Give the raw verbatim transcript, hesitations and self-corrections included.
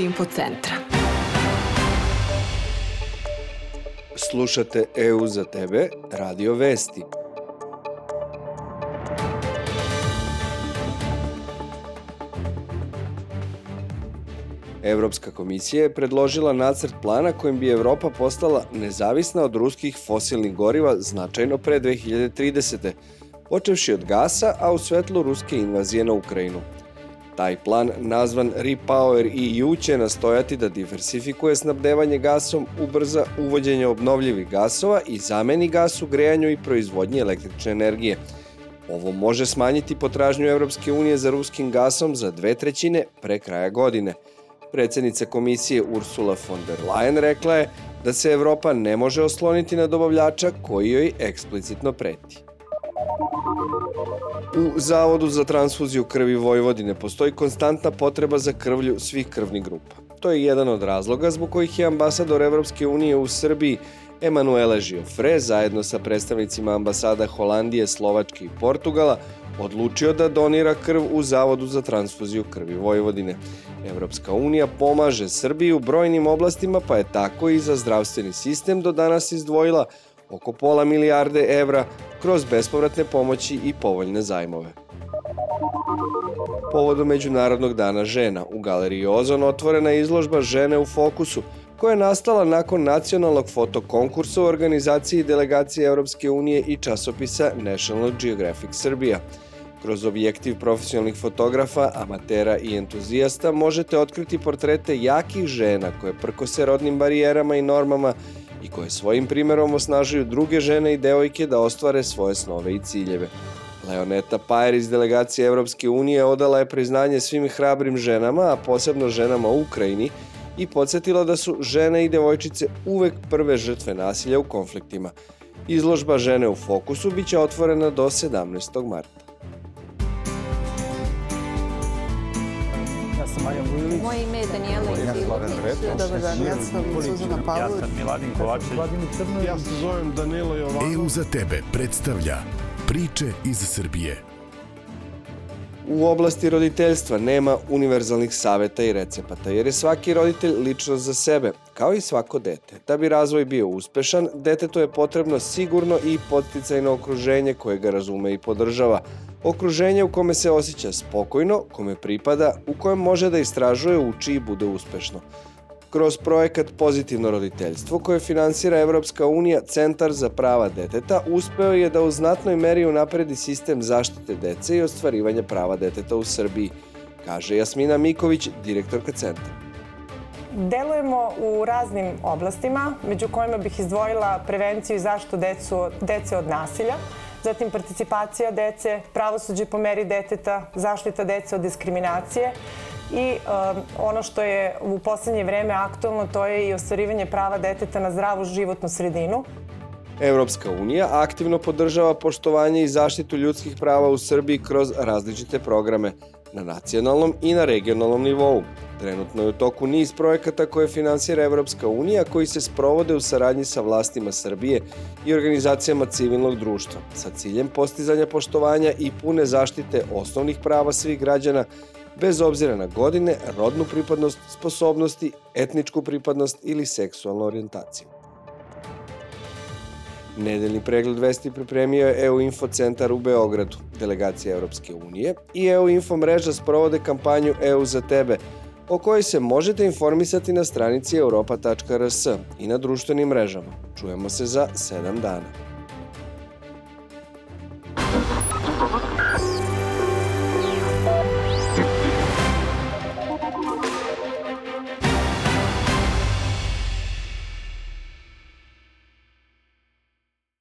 Infocentra. Slušate E U za tebe, Radio Vesti. Evropska komisija je predložila nacrt plana kojim bi Evropa postala nezavisna od ruskih fosilnih goriva značajno pre dve hiljade tridesete. počevši od gasa, a u svetlu ruske invazije na Ukrajinu. Taj plan, nazvan Repower E U, će nastojati da diversifikuje snabdevanje gasom, ubrza uvođenje obnovljivih gasova i zameni gas u grejanju i proizvodnji električne energije. Ovo može smanjiti potražnju Evropske unije za ruskim gasom za dve trećine pre kraja godine. Predsednica komisije Ursula von der Leyen rekla je da se Evropa ne može osloniti na dobavljača koji joj eksplicitno preti. U Zavodu za transfuziju krvi Vojvodine postoji konstantna potreba za krvlju svih krvnih grupa. To je jedan od razloga zbog kojih je ambasador Evropske unije u Srbiji Emanuele Giofre zajedno sa predstavnicima ambasada Holandije, Slovačke i Portugala odlučio da donira krv u Zavodu za transfuziju krvi Vojvodine. Evropska unija pomaže Srbiji u brojnim oblastima, pa je tako i za zdravstveni sistem do danas izdvojila oko pola milijarde evra kroz bespovratne pomoći i povoljne zajmove. Povodom Međunarodnog dana žena u Galeriji Ozon otvorena je izložba Žene u fokusu, koja je nastala nakon nacionalnog fotokonkursa u organizaciji delegacije Evropske unije i časopisa National Geographic Srbija. Kroz objektiv profesionalnih fotografa, amatera i entuzijasta možete otkriti portrete jakih žena koje prkose rodnim barijerama i normama i koje svojim primerom osnažuju druge žene i devojke da ostvare svoje snove i ciljeve. Leoneta Pajer iz delegacije Evropske unije odala je priznanje svim hrabrim ženama, a posebno ženama u Ukrajini, i podsjetila da su žene i devojčice uvek prve žrtve nasilja u konfliktima. Izložba Žene u fokusu biće otvorena do sedamnaestog marta. Ja sam Maja Vujilić. Moje ime je Danijela Izilović. Dobar dan, ja sam Suzana Pavlović. Ja sam Miladin Kovačević. Ja se zovem Danilo Jovanović. E U za tebe predstavlja priče iz Srbije. U oblasti roditeljstva nema univerzalnih saveta i recepata, jer je svaki roditelj ličnost za sebe, kao i svako dete. Da bi razvoj bio uspešan, detetu je potrebno sigurno i podsticajno okruženje koje ga razume i podržava. Okruženje u kome se osjeća spokojno, kome pripada, u kojem može da istražuje, uči i bude uspešno. Kroz projekat Pozitivno roditeljstvo, koje finansira Evropska unija, Centar za prava deteta uspeo je da u znatnoj meri unapredi sistem zaštite dece i ostvarivanja prava deteta u Srbiji, kaže Jasmina Miković, direktorka centra. Delujemo u raznim oblastima, među kojima bih izdvojila prevenciju i zaštitu decu, dece od nasilja, zatim participacija dece, pravosuđe po meri deteta, zaštita dece od diskriminacije i um, ono što je u poslednje vreme aktualno, to je i ostvarivanje prava deteta na zdravu životnu sredinu. Evropska unija aktivno podržava poštovanje i zaštitu ljudskih prava u Srbiji kroz različite programe na nacionalnom i na regionalnom nivou. Trenutno je u toku niz projekata koje finansira Evropska unija, koji se sprovode u saradnji sa vlastima Srbije i organizacijama civilnog društva, sa ciljem postizanja poštovanja i pune zaštite osnovnih prava svih građana, bez obzira na godine, rodnu pripadnost, sposobnosti, etničku pripadnost ili seksualnu orijentaciju. Nedeljni pregled vesti pripremio je E U Infocentar u Beogradu. Delegacija Evropske unije i E U Info mreža sprovode kampanju E U za tebe, o kojoj se možete informisati na stranici europa tačka r s i na društvenim mrežama. Čujemo se za sedam dana.